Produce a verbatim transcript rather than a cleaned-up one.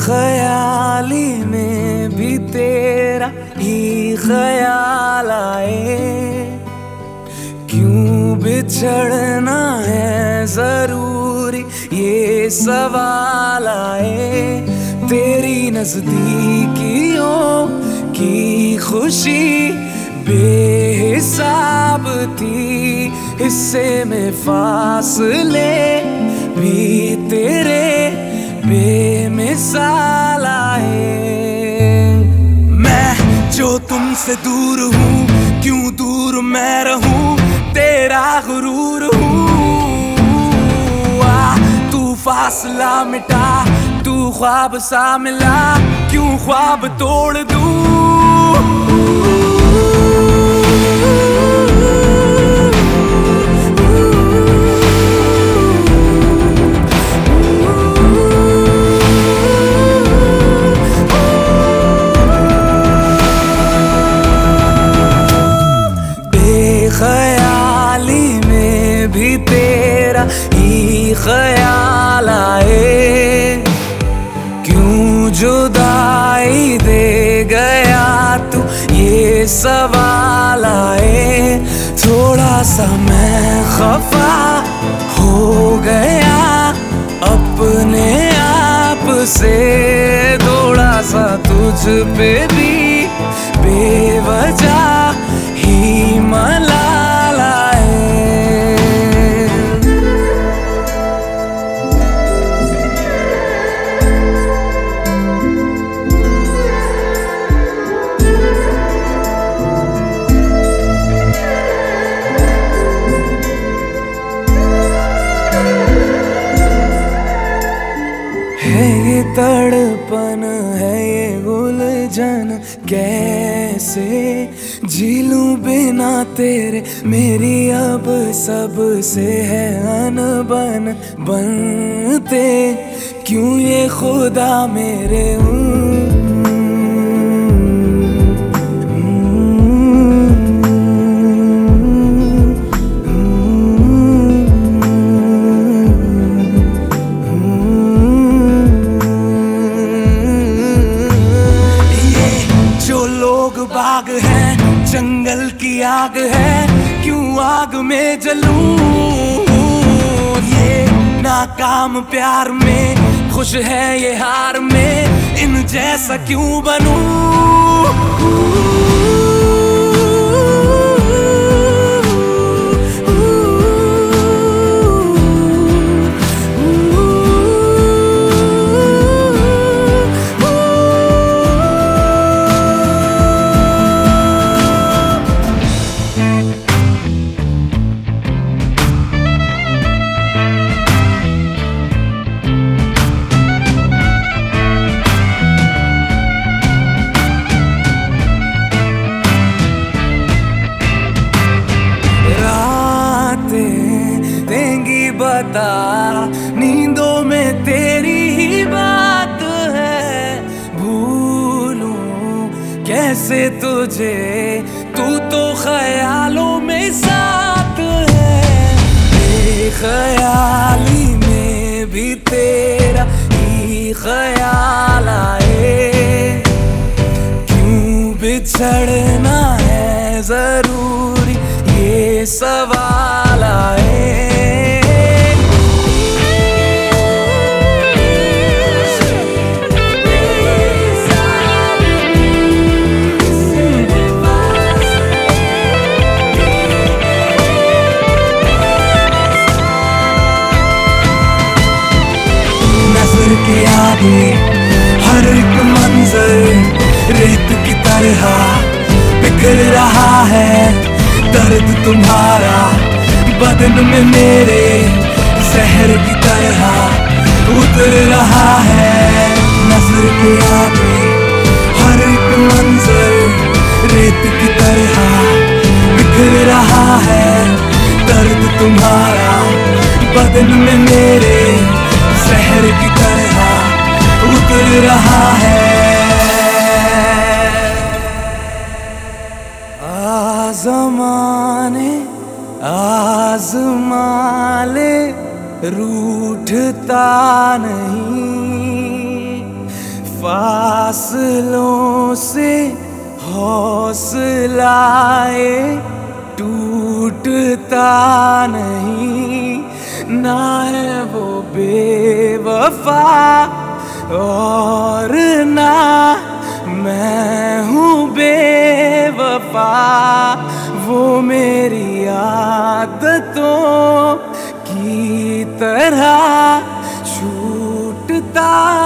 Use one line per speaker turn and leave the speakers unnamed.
बेख्याली में भी तेरा ही ख्याल आए, क्यों बिछड़ना है जरूरी ये सवाल आए। तेरी नजदीकियों की खुशी बेहिसाब थी, हिस्से में फासले भी तेरे बेमिसाल आए। मैं जो तुमसे दूर हूँ, क्यों दूर मैं रहूँ, तेरा गुरूर हूँ। आ तू फासला मिटा, तू ख्वाब सा मिला, क्यों ख्वाब तोड़ दूँ। ख्याली में भी तेरा ही ख्याल आए, क्यों जुदाई दे गया तू ये सवाल आए। थोड़ा सा मैं खफा हो गया अपने आप से, थोड़ा सा तुझ पे भी बेवजह ही मलाल आए। है ये तड़पन, है ये उलझन, कैसे झीलूं बिना तेरे मेरी अब सब से है अनबन। बनते क्यों ये खुदा मेरे बाग है, जंगल की आग है, क्यों आग में जलूं। ये नाकाम प्यार में खुश है ये हार में, इन जैसा क्यों बनूं। बता नींदों में तेरी ही बात है, भूलूं कैसे तुझे, तू तो ख्यालों में साथ है। बेख्याली में भी तेरा ही ख्याल आए, क्यों बिछड़ना है जरूरी ये सवाल आए। के आगे हर एक मंजर रेत की तरह बिखर रहा है, दर्द तुम्हारा बदन में मेरे जहर की तरह उतर रहा है। नजर के आगे हर एक मंजर रेत की तरह बिखर रहा है, दर्द तुम्हारा बदन में मेरे जहर की तरह उतर रहा है। आज़माने आज़मा ले रूठता नहीं, फासलों से हौसलाए टूटता नहीं, ना है वो बेवफा और ना मैं हूँ बेवफा। वो मेरी आदतों की तरह छूटता